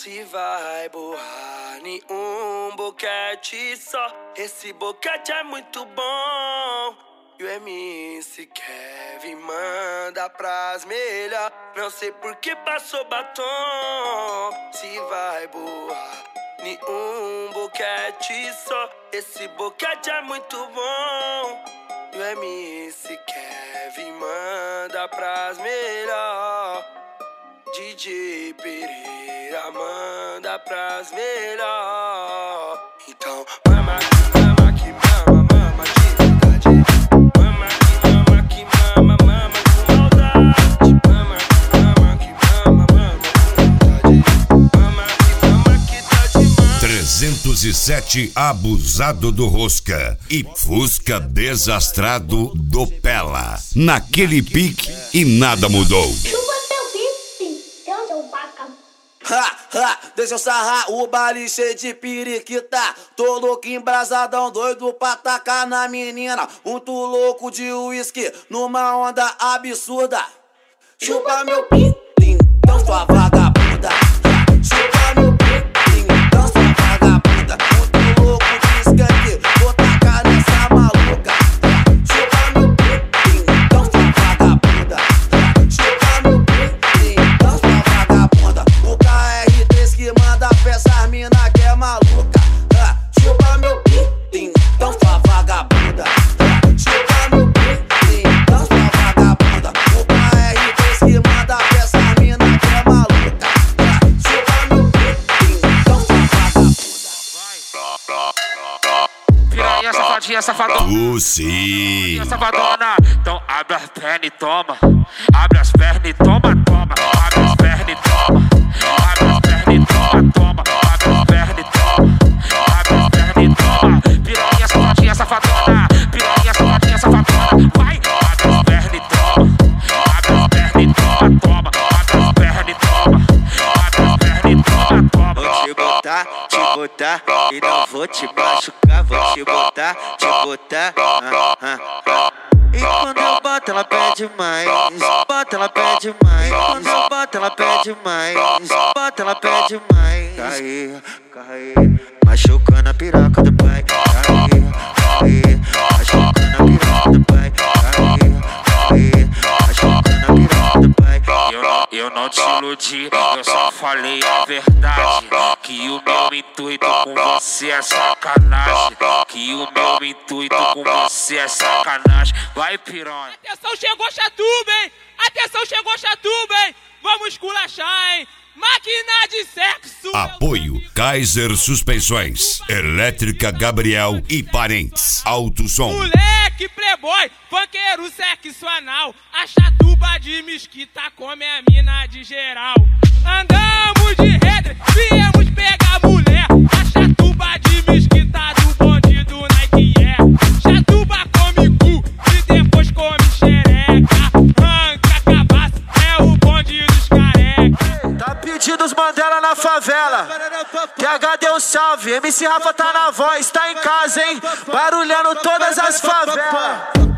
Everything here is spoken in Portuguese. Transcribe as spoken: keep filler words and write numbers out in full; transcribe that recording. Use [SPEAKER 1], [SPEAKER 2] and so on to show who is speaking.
[SPEAKER 1] Se vai borrar em um boquete só, esse boquete é muito bom. E o M C Kevin manda pras melhor, não sei por que passou batom. Se vai borrar em um boquete só, esse boquete é muito bom. E o M C Kevin manda pras melhor, D J Pereira manda pras melhor. Então mama que mama que mama, mama de verdade. Mama que mama que mama, mama com maldade. Mama que mama que mama, mama com vontade. Mama que mama que tá demais.
[SPEAKER 2] trezentos e sete abusado do Rosca e Fusca desastrado do Pela. Naquele pique e nada mudou.
[SPEAKER 3] Ha, ha, deixa eu sarrar o baile cheio de periquita. Tô louco, embrasadão, doido pra tacar na menina. Muito louco de uísque, numa onda absurda. Chupa meu pintinho, então sua vagabunda. Chupa meu pintinho, então sua vagabunda. Muito louco de skunk, vou tacar nessa maluca. Chupa meu pintinho, então sua vagabunda. Chupa meu pintinho, então sua vagabunda. O K R três que manda pra essas mina que é maluca. Chupa meu pintinho, então sua vagabunda. Chupa meu pintinho, então sua vagabunda. O K R três que manda pra essas mina que é maluca. Chupa meu pintinho, então sua vagabunda.
[SPEAKER 4] Piranha, safadinha, safadona.
[SPEAKER 2] Tu sim.
[SPEAKER 4] Safadona, então abre as pernas e toma. Abre as pernas e toma, toma. Abre as pernas e toma. Abre as pernas e toma, toma. Abre as pernas e toma. Abre as pernas e toma. Piranha, safadinha, safadona. Piranha, safadinha, safadona. Vai, abre as pernas e toma. Abre as pernas e toma, toma. Abre as pernas e toma. Abre as pernas e toma, toma.
[SPEAKER 5] Vou te botar, te botar e não vou te machucar. Vou te botar, te botar. Ah, ah, ah. E quando eu boto ela pede mais, bota ela pede mais. Quando eu boto ela pede mais, bota ela pede mais. Caí, caí, machucando a piroca do pai. Caí, caí, machucando a piroca do pai. Caí, caí, machucando a piroca do pai.
[SPEAKER 4] Eu não, eu não te iludi, eu só falei a verdade. Que o meu intuito com você é sacanagem. Que o meu intuito com você é sacanagem. Vai, piranha.
[SPEAKER 6] Atenção, chegou Chatuba, hein? Atenção, chegou Chatuba, hein? Vamos esculachar, hein? Máquina de sexo.
[SPEAKER 2] Apoio Kaiser Suspensões, Elétrica Gabriel e Parentes, Alto Som.
[SPEAKER 6] Moleque, playboy, funkeiro, sexo anal. A Chatuba de mesquita come a mina de geral. Andamos de redre, viemos pegar mulher. A Chatuba de mesquita do bonde do Nike é. Chatuba come cu e depois come xereca. Ranca, cabaço, é o bonde dos careca.
[SPEAKER 5] Tá pedidos Mandela na favela. T H deu um salve. M C Rafa tá na voz, tá em casa, hein? Barulhando todas as favelas.